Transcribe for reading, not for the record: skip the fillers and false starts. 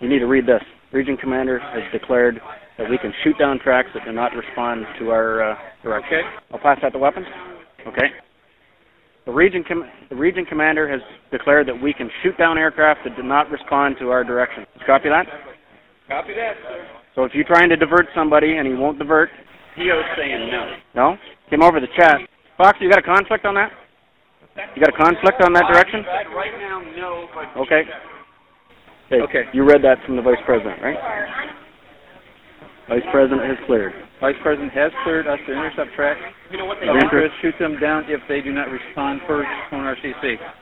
You need to read this. Region Commander has declared that we can shoot down tracks that do not respond to our direction. Okay. I'll pass that to weapons. Okay. The Region Commander has declared that we can shoot down aircraft that do not respond to our direction. Copy that? Copy that, sir. So if you're trying to divert somebody and he won't divert. PO's saying no. No? Came over the chat. Fox, you got a conflict on that? You got a conflict on that direction? Right now, no. But Okay. Okay. You read that from the Vice President, right? Vice President has cleared. Vice President has cleared us to intercept tracks. you know what they Of do? interest, shoot them down if they do not respond first on RCC.